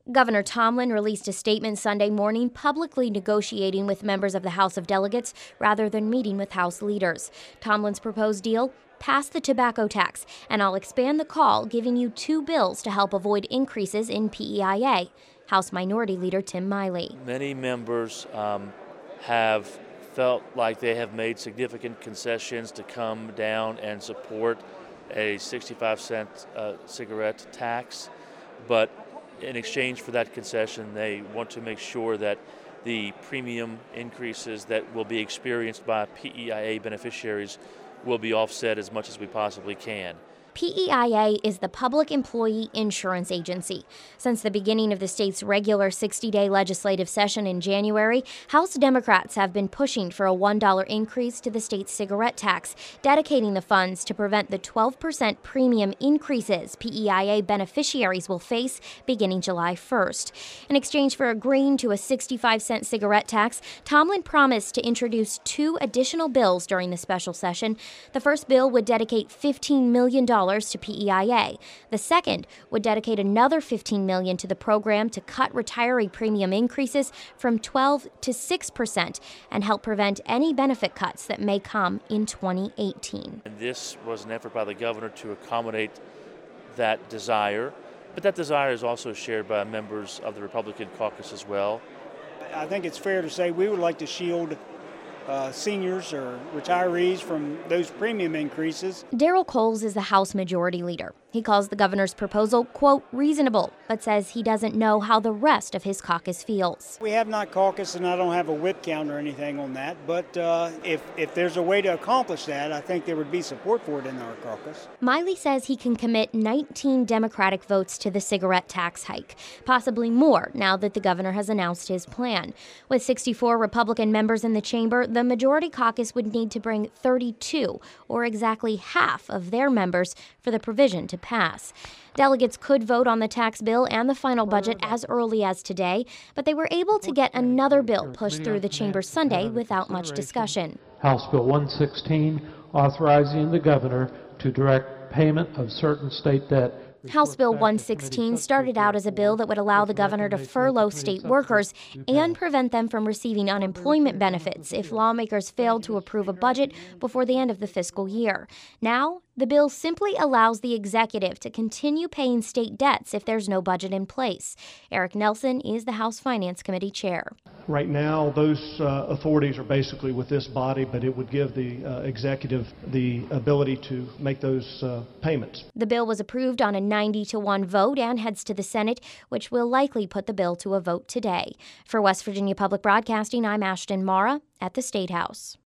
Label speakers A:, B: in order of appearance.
A: Governor Tomlin released a statement Sunday morning publicly negotiating with members of the House of Delegates rather than meeting with House leaders. Tomlin's proposed deal: pass the tobacco tax, and I'll expand the call, giving you two bills to help avoid increases in PEIA. House Minority Leader Tim Miley.
B: Many members have felt like they have made significant concessions to come down and support a 65-cent cigarette tax, but in exchange for that concession, they want to make sure that the premium increases that will be experienced by PEIA beneficiaries will be offset as much as we possibly can.
A: PEIA is the Public Employee Insurance Agency. Since the beginning of the state's regular 60-day legislative session in January, House Democrats have been pushing for a $1 increase to the state's cigarette tax, dedicating the funds to prevent the 12% premium increases PEIA beneficiaries will face beginning July 1st. In exchange for agreeing to a 65-cent cigarette tax, Tomlin promised to introduce two additional bills during the special session. The first bill would dedicate $15 million to PEIA. The second would dedicate another $15 million to the program to cut retiree premium increases from 12% to 6% and help prevent any benefit cuts that may come in 2018.
B: And this was an effort by the governor to accommodate that desire, but that desire is also shared by members of the Republican caucus as well.
C: I think it's fair to say we would like to shield seniors or retirees from those premium increases.
A: Darrell Coles is the House Majority Leader. He calls the governor's proposal, quote, reasonable, but says he doesn't know how the rest of his caucus feels.
C: We have not caucused, and I don't have a whip count or anything on that, but if there's a way to accomplish that, I think there would be support for it in our caucus.
A: Miley says he can commit 19 Democratic votes to the cigarette tax hike, possibly more now that the governor has announced his plan. With 64 Republican members in the chamber, the Majority Caucus would need to bring 32, or exactly half of their members, for the provision to pass. Delegates could vote on the tax bill and the final budget as early as today, but they were able to get another bill pushed through the chamber Sunday without much discussion.
D: House Bill 116, authorizing the governor to direct payment of certain state debt.
A: House Bill 116 started out as a bill that would allow the governor to furlough state workers and prevent them from receiving unemployment benefits if lawmakers failed to approve a budget before the end of the fiscal year. Now, the bill simply allows the executive to continue paying state debts if there's no budget in place. Eric Nelson is the House Finance Committee chair.
E: Right now, those authorities are basically with this body, but it would give the executive the ability to make those payments.
A: The bill was approved on a 90-1 vote and heads to the Senate, which will likely put the bill to a vote today. For West Virginia Public Broadcasting, I'm Ashton Mara at the State House.